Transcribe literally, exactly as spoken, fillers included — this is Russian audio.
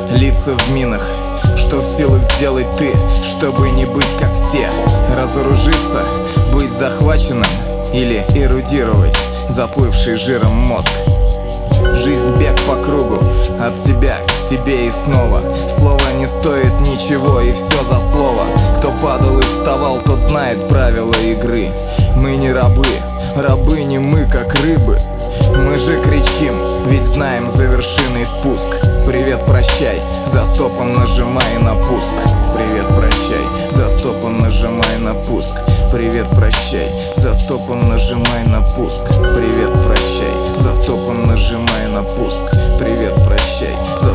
лица в минах. Что в силах сделать ты, чтобы не быть как все? Разоружиться, быть захваченным или эрудировать заплывший жиром мозг? Жизнь бег по кругу, от себя к себе и снова. Слово не стоит ничего, и все за слово. Кто падал и вставал, тот знает правила игры. Мы не рабы, рабы не мы, как рыбы. Мы же кричим, ведь знаем завершенный спуск. Привет, прощай, за стопом нажимай на пуск. Привет, прощай, за стопом нажимай на пуск. Привет, прощай, за стопом нажимай на пуск. Привет, прощай, за стопом нажимай на пуск. Привет, прощай, за